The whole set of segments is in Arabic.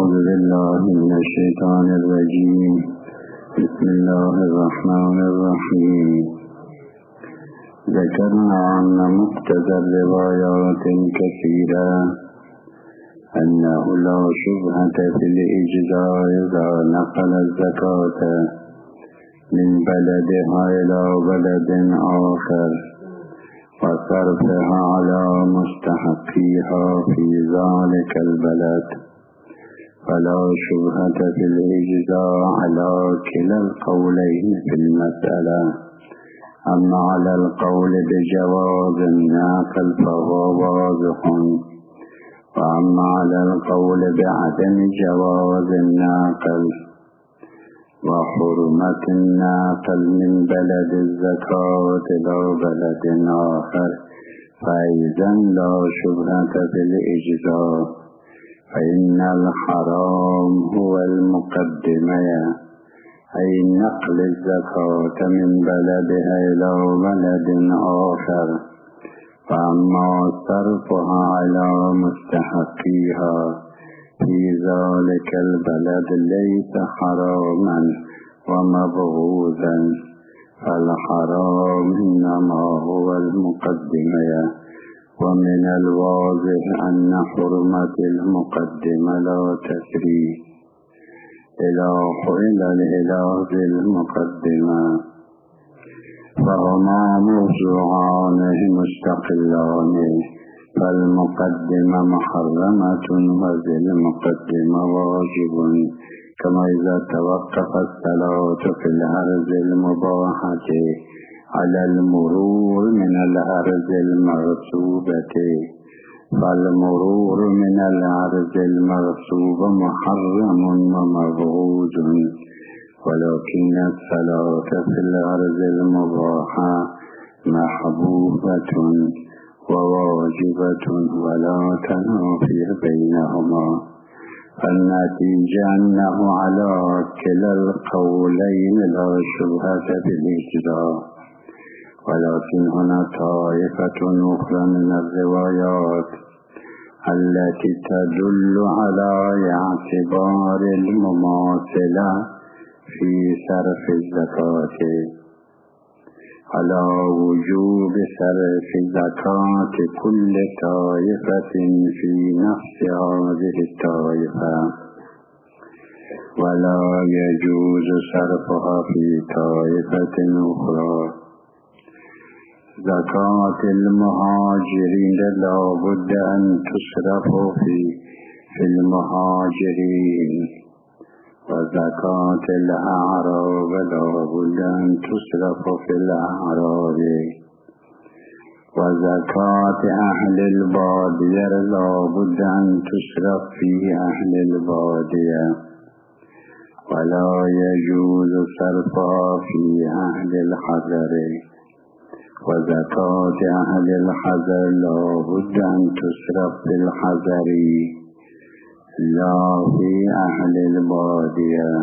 أعوذ بالله من الشيطان الرجيم. بسم الله الرحمن الرحيم. ذكرنا أن مقتضى الروايات كثيرة أنه لا شبهة في الإجزاء إذا نقل الزكاة من بلدها إلى بلد آخر وصرفها على مستحقيها في ذلك البلد، فلا شبهة في الإجزاء على كلا القولين في المسألة. أما على القول بجواز الناقل فهو واضح، وأما على القول بعدم جواز الناقل وحرمة الناقل من بلد الزكاة إلى بلد آخر فإذن لا شبهة في الإجزاء، فإن الحرام هو المقدمة، أي نقل الزكاة من بلدها إلى بلد آخر، فأما صرفها على مستحقيها في ذلك البلد ليس حراما ومبغوضا، فالحرام إنما هو المقدمة، ومن الواضح أن حرمة المقدمة لا تسري إلى العلاج المقدمة، فهما موضوعان مستقلان، فالمقدمة محرمة وذي المقدمة واجب، كما إذا توقف الصلاة في الأرض المباحة على المرور من الأرض المغصوبة، فالمرور من الأرض المغصوبة محرم ومبغوض، ولكن الصلاة في الأرض المباحة محبوبة وواجبة ولا تنافي بينهما، فالنتيجة أنه على كلا القولين لا شبهة في الإجزاء. ولكن هنا طائفة أخرى من الروايات التي تدل على اعتبار المماثلة في صرف الزكاة، على وجوب صرف زكاة كل طائفة في نفس هذه الطائفة، ولا يجوز صرفها في طائفة أخرى. زكاة المهاجرين لا بد أن تصرف في المهاجرين، وزكاة الأعراب لا بد أن تصرف في الأعراب، وزكاة أهل البادية لا بد أن تصرف في أهل البادية، ولا يجوز صرفها في أهل الحضر، وزكاة أهل الحضر لا بد أن تصرف في الحضر لا في أهل البادية،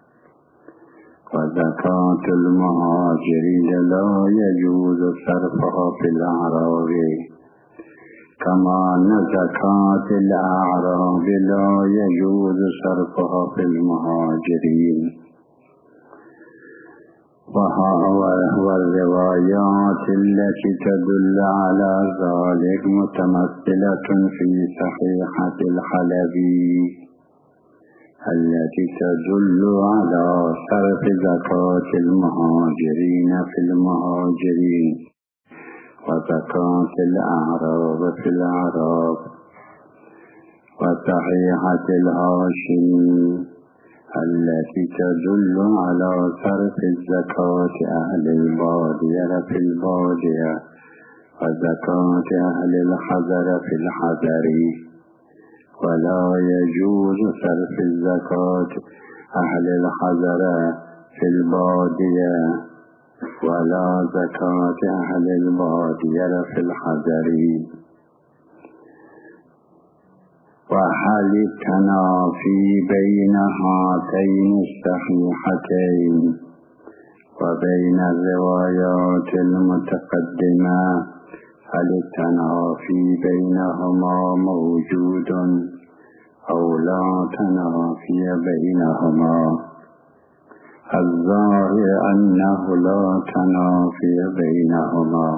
وزكاة المهاجرين لا يجوز صرفها في الأعراب، كما أن زكاة الأعراب لا يجوز صرفها في المهاجرين. والروايات التي تدل على ذلك متمثلة في صحيحة الحلبي التي تدل على صرف زكاة المهاجرين في المهاجرين، وزكاة الأعراب في الأعراب، وصحيحة الهاشمي التي تدل على صرف الزكاة أهل البادية في البادية، وزكاة أهل الحضر في الحضر، ولا يجوز صرف الزكاة أهل الحضر في البادية، ولا زكاة أهل البادية في الحضر. وهل التنافي بين هاتين الصحيحتين وبين الروايات المتقدمة هل التنافي بينهما موجود أو لا تنافي بينهما. الظاهر أنه لا تنافي بينهما،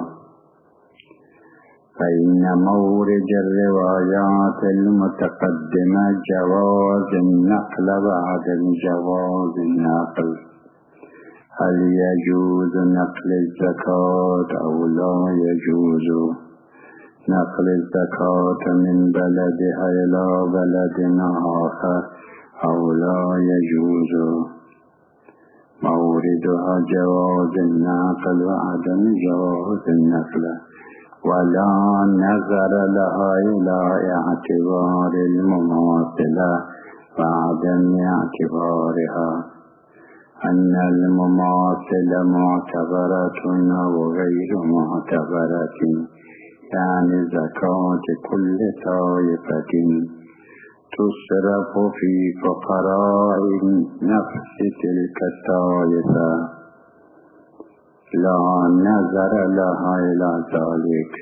فإن مورد الروايات المتقدمة جواز النقل بعد جواز النقل. هل يجوز نقل الزكاة أو لا يجوز نقل الزكاة من بلدها إلى بلد آخر أو لا يجوز؟ موردها جواز النقل وعدم جواز النقل، ولا نظر لها إلى اعتبار المماثلة وعدم اعتبارها، أن المماثلة معتبرة أو غير معتبرة، يعني زكاة كل طائفة تصرف في فقراء نفس تلك الطائفة، لا نظر لها إلى ذلك.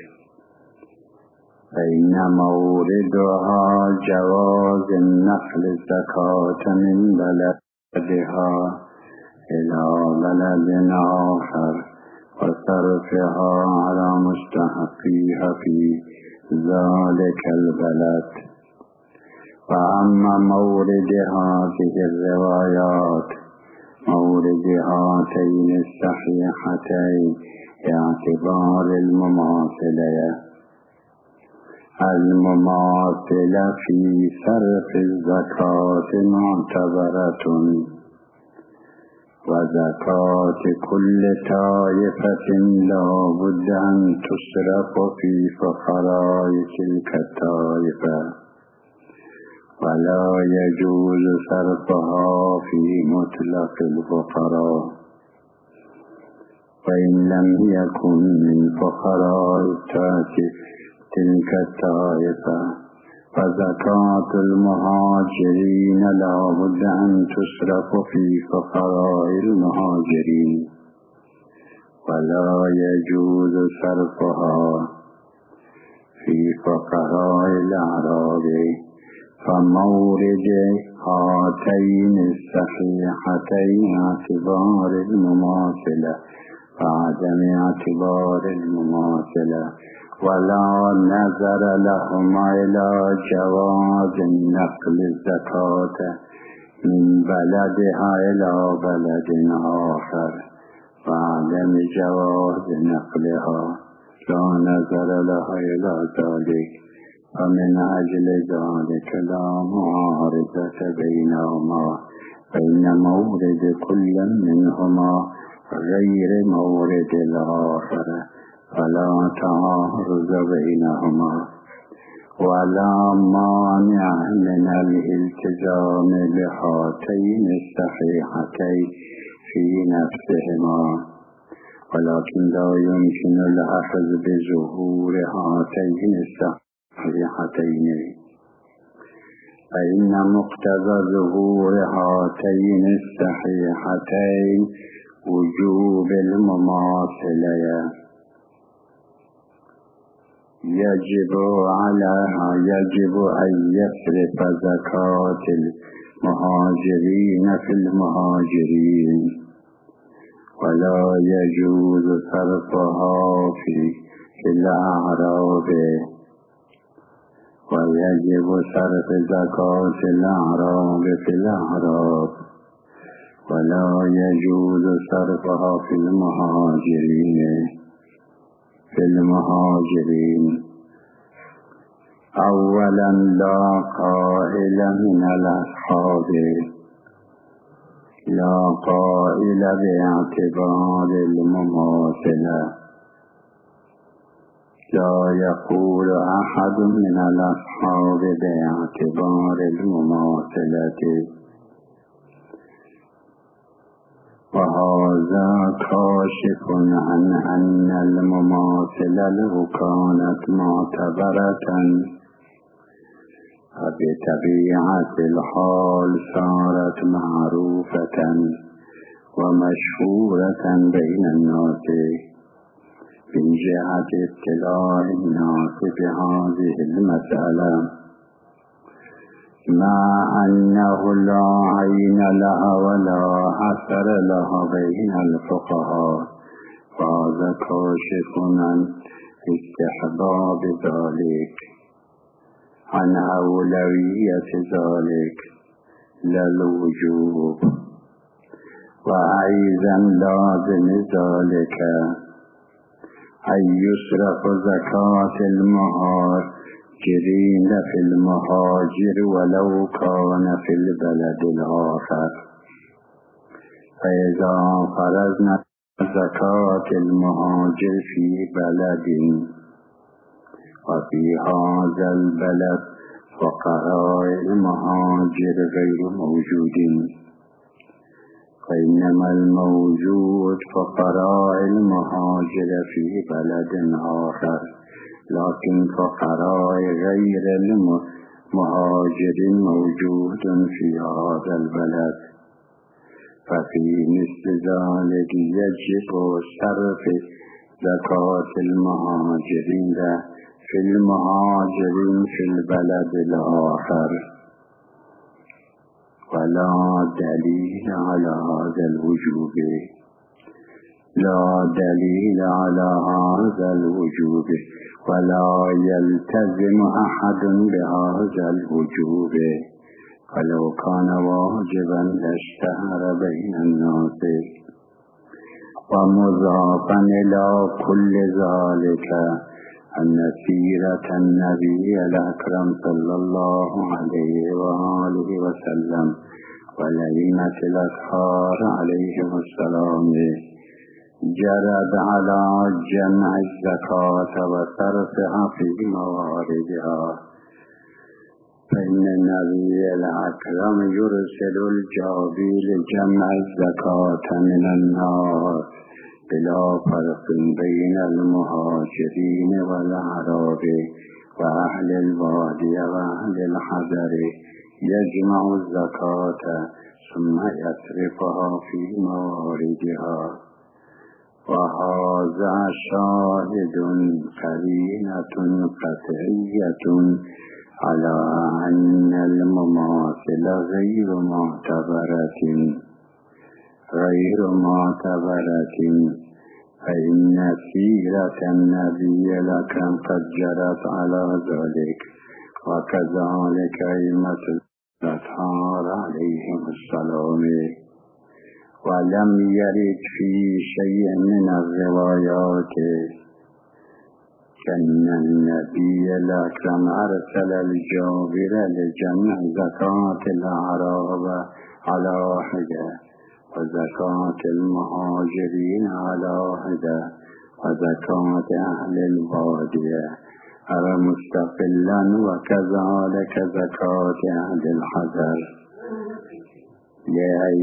فإن موردها جواز نقل الزكاة من بلدها إلى بلد آخر وصرفها على مستحقيها في ذلك البلد. وأما مورد هذه الروايات مورد هاتين الصحيحتين اعتبار المماثلة في صرف الزكاة معتبرة، وزكاة كل طائفة لا بد أن تصرف في فقراء تلك الطائفة، ولا يجوز صرفها في مطلق الفقراء. وإن لم يكن من فقراء تلك الطائفة فزكاة المهاجرين لا بد أن تصرف في فقراء المهاجرين، ولا يجوز صرفها في فقراء الأعراب. فمورد هاتين الصحيحتين اعتبار المماثلة وعدم اعتبار المماثلة، ولا نظر لهما إلى جواز نقل الزكاة من بلدها إلى بلد آخر وعدم جواز نقلها، لا نظر لها إلى ذلك. ومن أجل ذلك لا معارضة بينهما، فإن مورد كل منهما غير مورد الآخر، فلا تعارض بينهما، ولا مانع من الالتزام بهاتين الصحيحتين في نفسهما، ولكن لا يمكن الأخذ بظهور هاتين الصحيحتين، فإن مقتضى ظهور هاتين الصحيحتين وجوب المماثلة. يجب أن يصرف زكاة المهاجرين في المهاجرين، ولا يجوز صرفها في الأعراب، ويجب صرف زكاة الأعراب في الأعراب، ولا يجوز صرفها في المهاجرين. أولا لا قائل من الأصحاب باعتبار المماثلة، لا يقول أحد من الأصحاب باعتبار المماثلة، وهذا كاشف عن أن المماثلة لو كانت معتبرة فبطبيعة الحال صارت معروفة ومشهورة بين الناس من جهة اطلاع الناس بهذه المسألة. مع أنه لا عين لها ولا أثر لها بين الفقهاء، وهذا كاشف عن استحباب ذلك، عن أولوية ذلك لا الوجوب. وأيضا لازم ذلك أن يصرف زكاة المهاجرين في المهاجر ولو كان في البلد الآخر. فإذا فرضنا زكاة المهاجر في بلد وفي هذا البلد فقراء المهاجر غير موجودين، فإنما الموجود فقراء المهاجر في بلد آخر، لكن فقراء غير المهاجر موجود في هذا البلد. ففي مثل ذلك يجب صرف زكاة المهاجرين في المهاجرين في البلد الآخر، ولا دليل على هذا الوجوب، لا دليل على هذا الوجوب، ولا يلتزم أحد بهذا الوجوب، فلو كان واجبا لاشتهر بين الناس. ومضافا إلى كل ذلك أن سيرة النبي الأكرم صلى الله عليه وآله وسلم والأئمة الأطهار عليهم السلام جرت على جمع الزكاة وصرفها في مواردها، فإن النبي الأكرم يرسل الجابي لجمع الزكاة من الناس بلا فرق بين المهاجرين والأعراب وأهل البادية وأهل الحضر، يجمع الزكاة ثم يصرفها في مواردها. وهذا شاهد قرينة قطعية على أن المماثل غير معتبرة، فإن سيرة النبي الأكرم قد جرت على ذلك، وكذلك أئمة الأطهار عليهم السلام. ولم يرد في شيء من الروايات أن النبي الأكرم أرسل الجابر لجمع زكاة الأعراب على حدة، وزكاة المهاجرين على حدة، وزكاة أهل البادية مستقلا، وكذلك زكاة أهل الحضر، لأن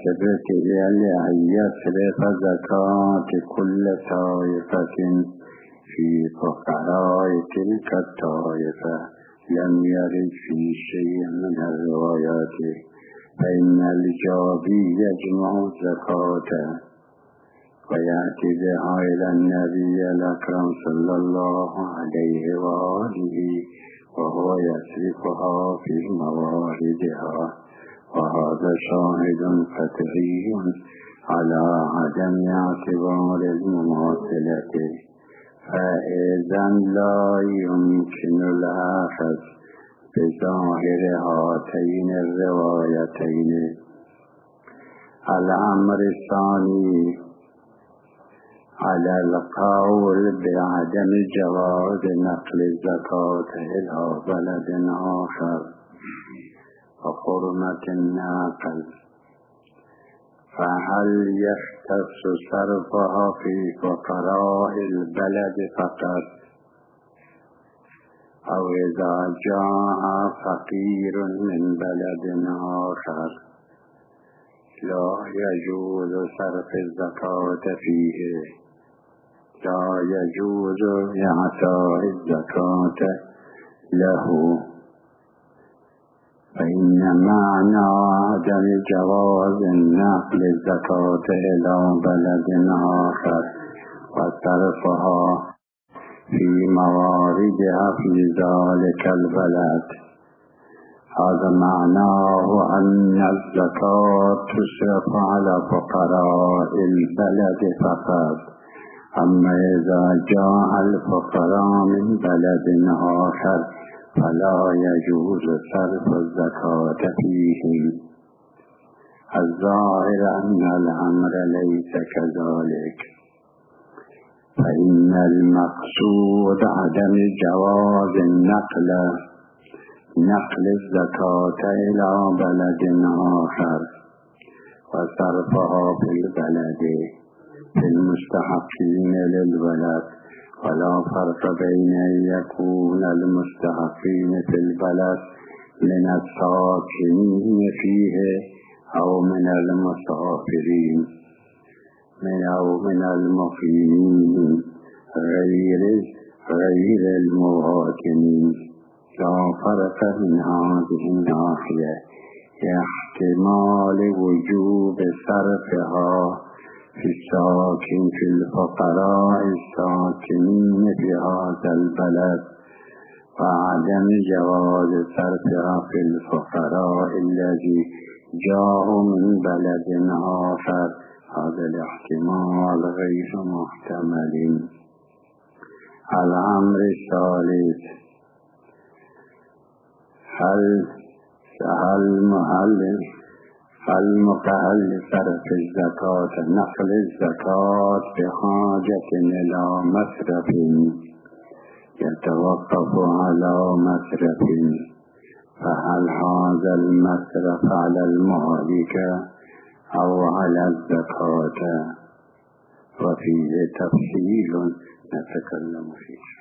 يصرف زكاة كل طائفة في فقراء تلك الطائفة. لم يرد في شيء من الروايات، فإن الجابي يجمع الزكاة ويأتي بها إلى النبي الأكرم صلى الله عليه وآله وهو يصرفها في مواردها. وهذا شاهد قطعي على عدم اعتبار المماثلة، فإذا لا يمكن الأخذ بظاهر هاتين الروايتين. الأمر الثاني على القول بعدم جواز نقل الزكاة إلى بلد آخر وحرمة النقل، فهل يختص صرفها في فقراء البلد فقط، أو إذا جاء فقير من بلد آخر لا يجوز صرف الزكاة فيه، لا يجوز إعطاء الزكاة له، فإن معنى عدم جواز نقل الزكاة إلى بلد آخر وصرفها في مواردها في ذلك البلد هذا معناه أن الزكاة تصرف على فقراء البلد فقط، أما إذا جاء الفقراء من بلد آخر فلا يجوز صرف الزكاة فيهم. الظاهر أن الأمر ليس كذلك، فإن المقصود عدم جواز نقل الزكاة إلى بلد آخر وصرفها في البلد في المستحقين للبلد، ولا فرق بين أن يكون المستحقين في البلد من الساكنين فيه أو من المسافرين أو من المقيمين غير المواطنين. لا فرق من هذه الناحية، احتمال وجوب صرفها في الفقراء الساكنين في هذا البلد، وعدم جواز صرفها في الفقراء الذي جاءوا من بلد آخر. هذا الاحتمال غير محتمل. الأمر الثالث، هل متعل صرف الزكاة نقل الزكاة بحاجة إلى مصرف يتوقف على مصرف، فهل هذا المصرف على المالك أو على الزكاة؟ وفيه تفصيل نتكلم فيه.